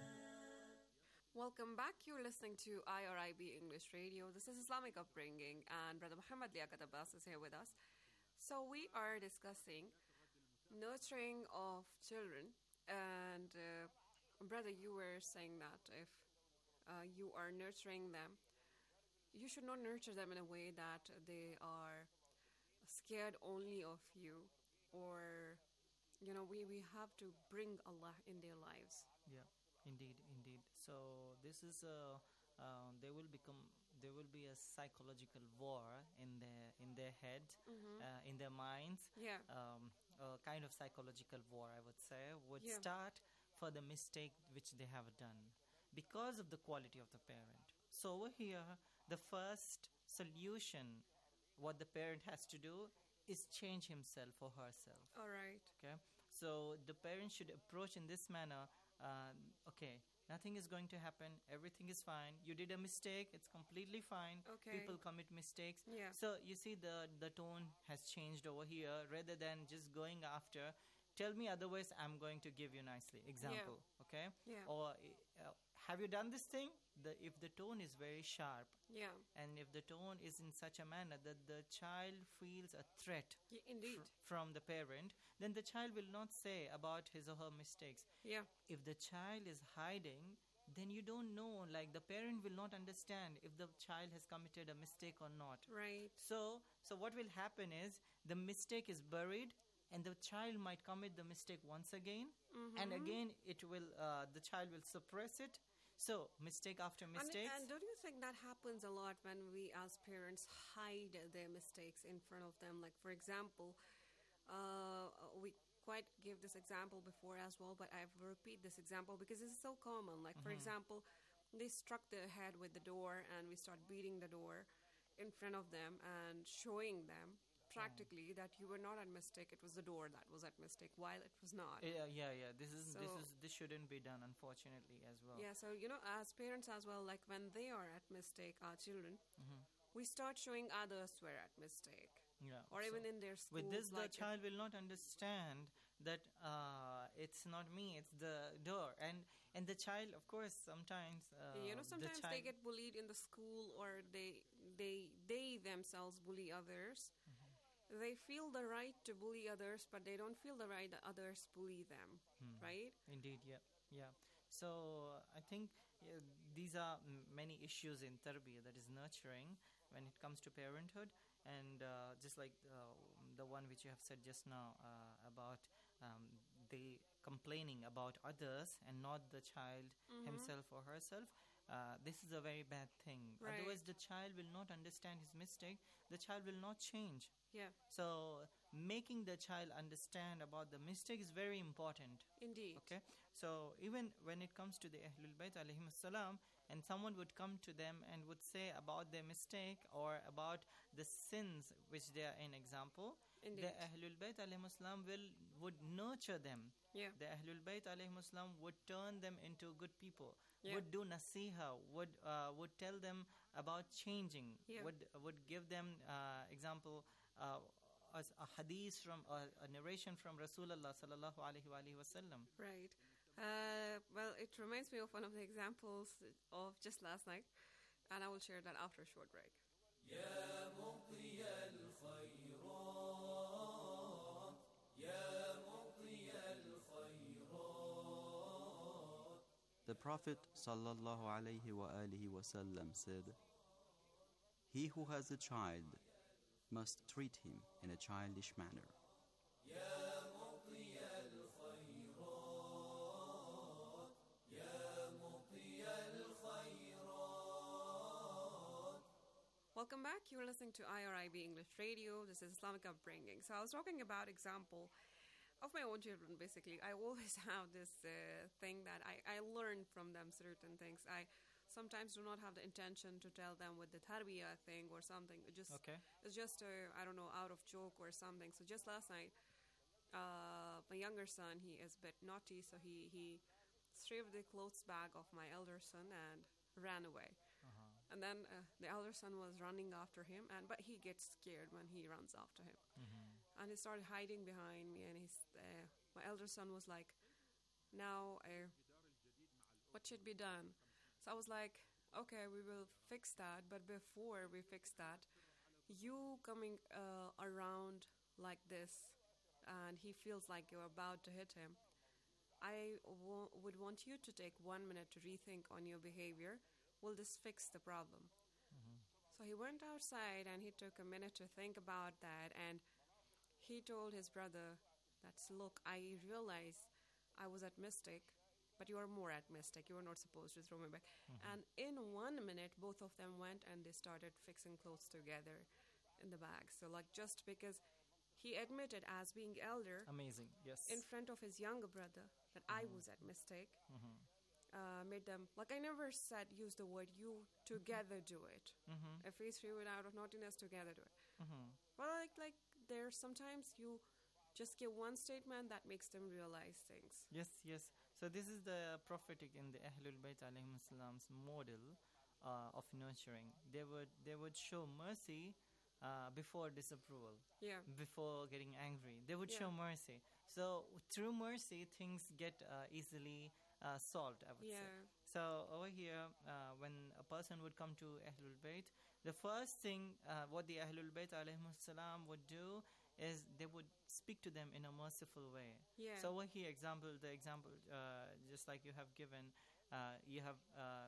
Welcome back. You're listening to I R I B English Radio. This is Islamic Upbringing, and Brother Muhammad Liaquat Abbas is here with us. So we are discussing nurturing of children, and uh, Brother, you were saying that if uh, you are nurturing them, you should not nurture them in a way that they are scared only of you, or you know, we, we have to bring Allah in their lives. Yeah, indeed, indeed. So this is a uh, they will become there will be a psychological war in their in their head, Mhm. uh, in their minds. Yeah. Um, a kind of psychological war, I would say, would Yeah. start for the mistake which they have done because of the quality of the parent. So over here, the first solution, what the parent has to do is change himself or herself. All right. Okay, so the parent should approach in this manner. Uh, okay, nothing is going to happen. Everything is fine. You did a mistake. It's completely fine. Okay. People commit mistakes. Yeah. So you see, the the tone has changed over here. Rather than just going after, tell me otherwise. I'm going to give you nicely. Example. Okay. Yeah. Or uh, have you done this thing? The if the tone is very sharp. Yeah. And if the tone is in such a manner that the child feels a threat Yeah, indeed. fr- from the parent, then the child will not say about his or her mistakes. Yeah. If the child is hiding, then you don't know, like the parent will not understand if the child has committed a mistake or not. Right. So, so what will happen is the mistake is buried, and the child might commit the mistake once again, and Mhm. again it will uh, the child will suppress it. So mistake after And, mistakes. and don't you think that happens a lot when we as parents hide their mistakes in front of them? Like, for example, uh, we quite gave this example before as well, but I will repeat this example because this is so common. Like, for Mhm. example, they struck their head with the door and we start beating the door in front of them and showing them practically that you were not at mistake. It was the door that was at mistake, while it was not. Yeah, yeah, yeah. This is this So- is this shouldn't be done, unfortunately, as well. Yeah, so, you know, as parents as well, like when they are at mistake, our children, Mhm. we start showing others were at mistake. Yeah. Or so even in their schools. with this, the like child will not understand that uh, it's not me, it's the door, and and the child, of course, sometimes uh, you know, the sometimes child, they get bullied in the school, or they they they themselves bully others. Mm-hmm. They feel the right to bully others, but they don't feel the right that others bully them, Hmm. right? Indeed, yeah, yeah. So I think yeah, these are m- many issues in tarbiyah, that is nurturing, when it comes to parenthood, and uh, just like uh, the one which you have said just now uh, about um, they complaining about others and not the child Mhm. himself or herself. Uh, this is a very bad thing. Right. Otherwise, the child will not understand his mistake. The child will not change. Yeah. So, making the child understand about the mistake is very important. Indeed. Okay. So, even when it comes to the Ahlul Bayt alayhim salam, and someone would come to them and would say about their mistake or about the sins which they are in, example, Indeed. the Ahlul Bayt alayhim salam will would nurture them. Yeah. The Ahlul Bayt alayhim salam would turn them into good people. Yeah. Would do nasiha. Would uh, would tell them about changing. Yeah. Would would give them uh, example. Uh, as a hadith from uh, a narration from Rasulullah sallallahu alaihi wa alihi wasallam. Right. Uh, well, it reminds me of one of the examples of just last night, and I will share that after a short break. يا مضي الخيرات يا مضي الخيرات. The Prophet sallallahu alaihi wa alihi wasallam said, "He who has a child must treat him in a childish manner." يا مضي الخيرات يا مضي الخيرات. Welcome back. You're listening to I R I B English Radio. This is Islamic Upbringing. So I was talking about example of my own children, basically. I always have this uh, thing that I, I learn from them certain things. I sometimes do not have the intention to tell them with the tarbiyah thing or something. It just, Okay. It's just, a, I don't know, out of joke or something. So just last night, uh, my younger son, he is a bit naughty, so he, he stripped the clothes bag of my elder son and ran away. Uh-huh. And then uh, the elder son was running after him, and but he gets scared when he runs after him. Mhm. And he started hiding behind me, and he's, uh, my elder son was like, now, uh, what should be done? So I was like, okay, we will fix that, but before we fix that, you coming uh, around like this, and he feels like you're about to hit him, I w- would want you to take one minute to rethink on your behavior. Will this fix the problem? Mhm. So he went outside and he took a minute to think about that, and he told his brother that, look, I realize I was at mistake, but you are more at mistake. You were not supposed to throw me back. Mhm. And in one minute, both of them went and they started fixing clothes together in the bag. So like just because he admitted as being elder Amazing. Yes. in front of his younger brother that I was at mistake, Mhm. uh, made them, like I never said use the word you, together do it. Mhm. If we threw it out of naughtiness, together do it. Mhm. Well, like, like there's sometimes you just give one statement that makes them realize things. Yes, yes. So this is the prophetic in the Ahlul Bayt alayhim salam's model uh, of nurturing. They would they would show mercy uh, before disapproval. Yeah. Before getting angry, they would Yeah. show mercy. So through mercy, things get uh, easily uh, solved, I would say. Yeah. So over here, uh, when a person would come to Ahlul Bayt, the first thing uh, what the Ahlul Bayt alayhim salam would do is they would speak to them in a merciful way. Yeah. So over here, example, the example, uh, just like you have given, uh, you have uh,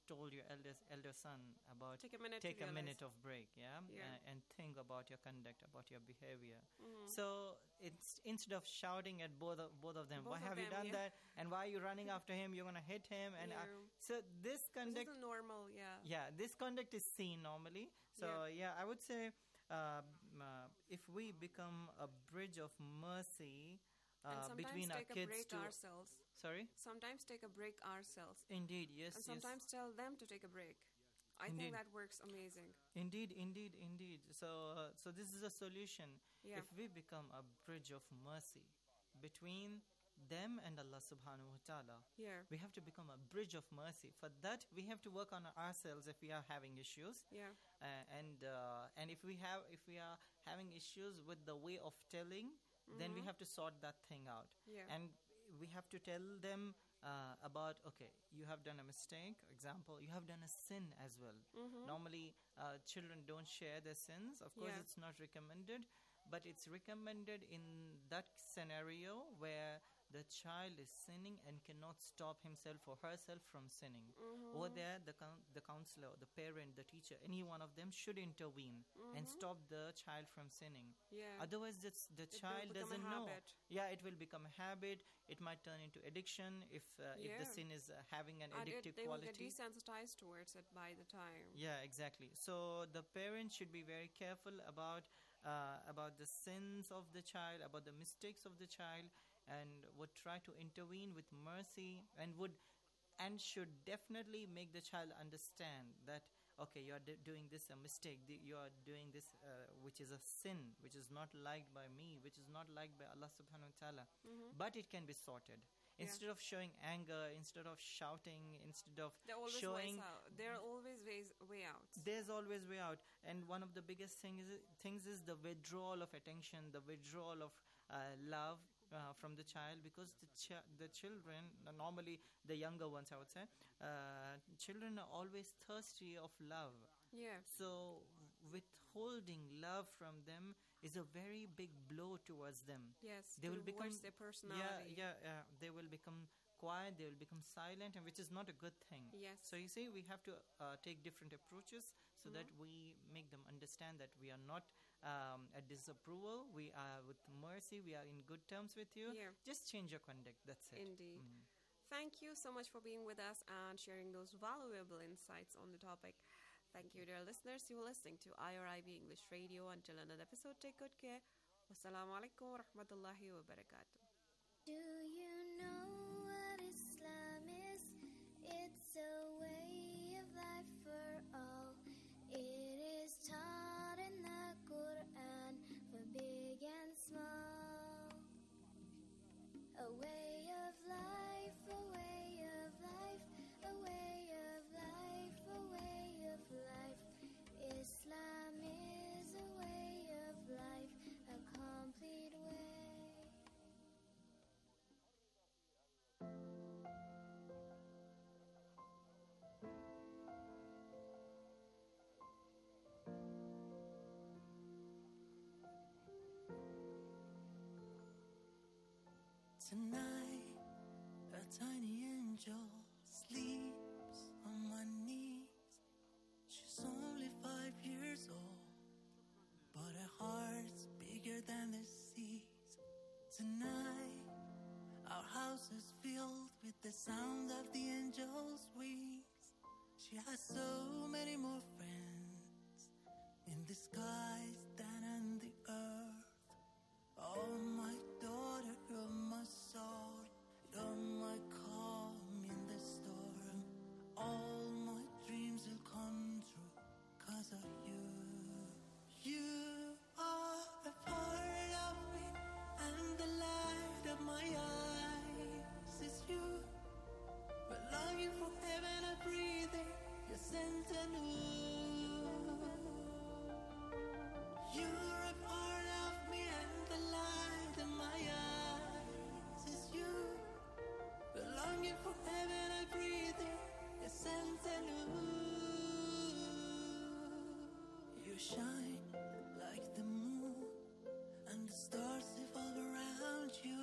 told your eldest elder son about Take a minute take to a realize. minute of break, yeah, Yeah. Uh, and think about your conduct, about your behavior. Mhm. So it's instead of shouting at both of, both of them, Both why of have you them, done yeah. that, and why are you running after him? You're gonna hit him, and uh, Yeah. so this This conduct, is a normal, yeah. yeah, this conduct is seen normally. So yeah, I would say uh, m- uh, if we become a bridge of mercy And uh, sometimes between our take a kids break to ourselves. sorry, Sometimes take a break ourselves. indeed, yes, And yes. sometimes tell them to take a break. I Indeed. think that works amazing. Indeed, indeed, indeed. So, uh, so this is a solution. Yeah. If we become a bridge of mercy between them and Allah Subhanahu wa Taala, Yeah. we have to become a bridge of mercy. For that, we have to work on ourselves if we are having issues. Yeah. Uh, and uh, and if we have if we are having issues with the way of telling, then we Mhm. have to sort that thing out. Yeah. And we have to tell them uh, about, okay, you have done a mistake. Example, you have done a sin as well. Mhm. Normally, uh, children don't share their sins. Of course, Yeah. it's not recommended, but it's recommended in that scenario where the child is sinning and cannot stop himself or herself from sinning. Mhm. Over there, the coun- the counselor, the parent, the teacher, any one of them should intervene and Mhm. stop the child from sinning. Yeah. Otherwise, it's, the It will child become a doesn't know. habit. Yeah, it will become a habit. It might turn into addiction if uh, if the Yeah. sin is uh, having an And it, addictive they will get quality. desensitized towards it by the time. Yeah, exactly. So the parent should be very careful about uh, about the sins of the child, about the mistakes of the child, and would try to intervene with mercy, and would and should definitely make the child understand that, okay, you are d- doing this a mistake, the, you are doing this uh, which is a sin, which is not liked by me, which is not liked by Allah Subhanahu wa Taala, Mhm. but it can be sorted. Yeah. Instead of showing anger, instead of shouting, instead of There are always showing ways out. There are always ways way out. there's always way out, and one of the biggest things things is the withdrawal of attention, the withdrawal of uh, love uh, from the child, because the ch- the children, uh, normally the younger ones, I would say, uh, children are always thirsty of love. Yeah. So withholding love from them is a very big blow towards them. Yes, They will towards become their personality. Yeah, yeah, yeah. They will become quiet. They will become silent, and which is not a good thing. Yes. So you see, we have to uh, take different approaches so that Mhm. we make them understand that we are not um, a disapproval. We are with mercy. We are in good terms with you. Yeah. Just change your conduct. That's it. Indeed. Mm. Thank you so much for being with us and sharing those valuable insights on the topic. Thank you, dear listeners. You are listening to I R I B English Radio. Until another episode, take good care. Wassalamu alaikum wa rahmatullahi wa barakatuh. Do you know what Islam is? It's a way of life for all. It is taught in the Quran for big and small. A way of life, a way of life, a way of life, a way of life. Islam is a way of life, a complete way. Tonight, a tiny angel sleeps on my knees. She's only five years old, but her heart's bigger than the seas. Tonight, our house is filled with the sound of the angel's wings. She has so many more friends in the skies than on the earth. Oh, my daughter, you're my soul. You're my calm in the storm. All my dreams will come true 'cause of you. You are a part of me, and the light of my eyes is you. Belonging for heaven and breathing your scent anew. You're a part of me, and the light in my eyes is you. Belonging for heaven and breathing your scent anew. You shine like the moon, and the stars revolve around you.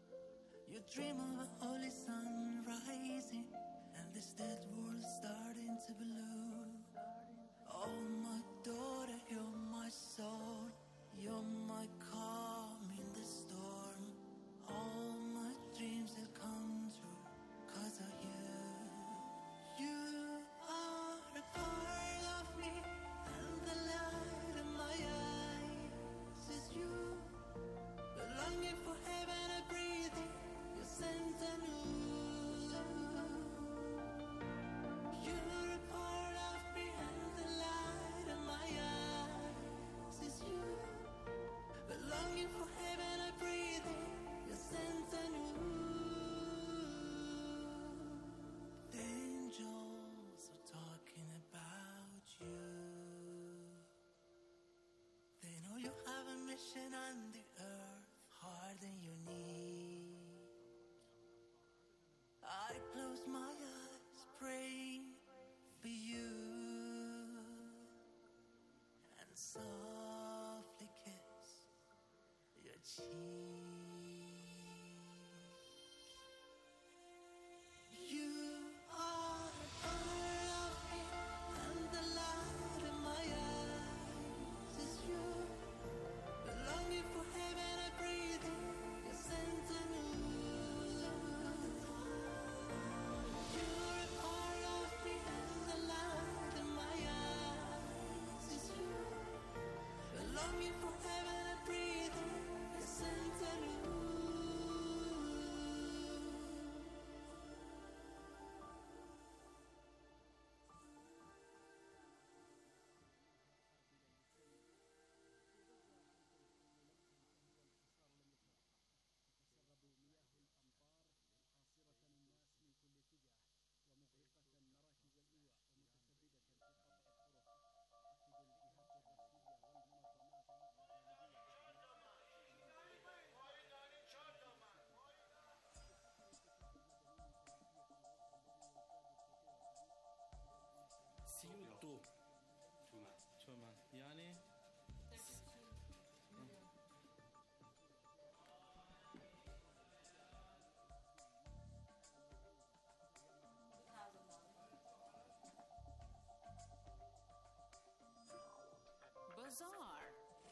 You dream of a holy sun rising, and this dead world starting to blue. Oh, my daughter, you're my soul. You're my calm in the storm. All my dreams have come true 'cause of you. You are a part of me, and the light in my eyes is you. The longing for heaven I breathe in, you sent anew. You're a part of me, and the light in my eyes is you. The longing for heaven I breathe in, you sent anew. The angels are talking about you. They know you have a mission on the earth, hard than your need. I close my eyes, praying for you, and softly kiss your cheek. You are a part of me, and the light in my eyes is you. The longing for heaven I breathe in, you sent anew. You're a part of me, and the light in my eyes is you. The longing for heaven I breathe in, you sent anew. سيوتو تومان يعني Bazaar.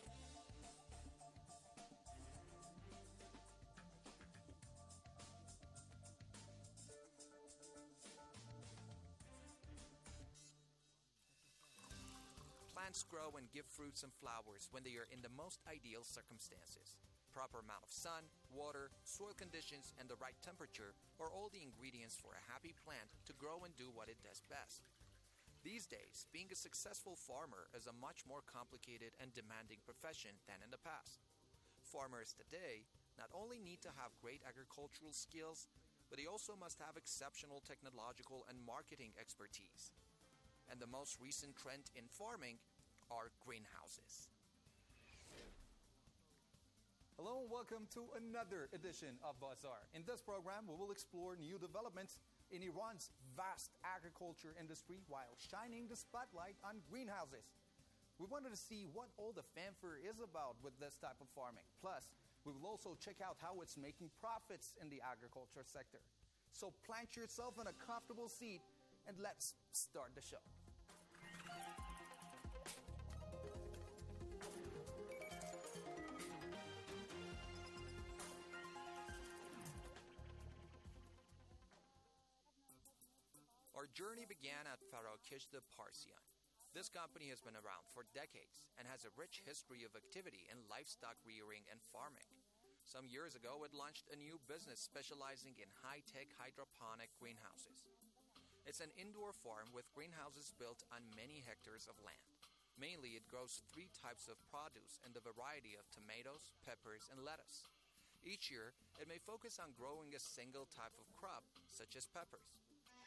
Plants grow and give fruits and flowers when they are in the most ideal circumstances. Proper amount of sun, water, soil conditions, and the right temperature are all the ingredients for a happy plant to grow and do what it does best. These days, being a successful farmer is a much more complicated and demanding profession than in the past. Farmers today not only need to have great agricultural skills, but they also must have exceptional technological and marketing expertise. And the most recent trend in farming are greenhouses. Hello and welcome to another edition of Bazaar. In this program, we will explore new developments in Iran's vast agriculture industry while shining the spotlight on greenhouses. We wanted to see what all the fanfare is about with this type of farming. Plus, we will also check out how it's making profits in the agriculture sector. So plant yourself in a comfortable seat and let's start the show. Our journey began at Farakishta Parsian. This company has been around for decades and has a rich history of activity in livestock rearing and farming. Some years ago, it launched a new business specializing in high-tech hydroponic greenhouses. It's an indoor farm with greenhouses built on many hectares of land. Mainly, it grows three types of produce and a variety of tomatoes, peppers, and lettuce. Each year, it may focus on growing a single type of crop, such as peppers.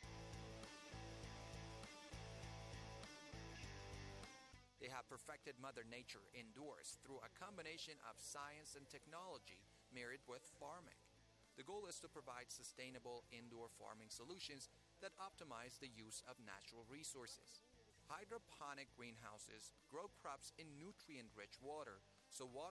They have perfected Mother Nature indoors through a combination of science and technology married with farming. The goal is to provide sustainable indoor farming solutions that optimize the use of natural resources. Hydroponic greenhouses grow crops in nutrient-rich water, so water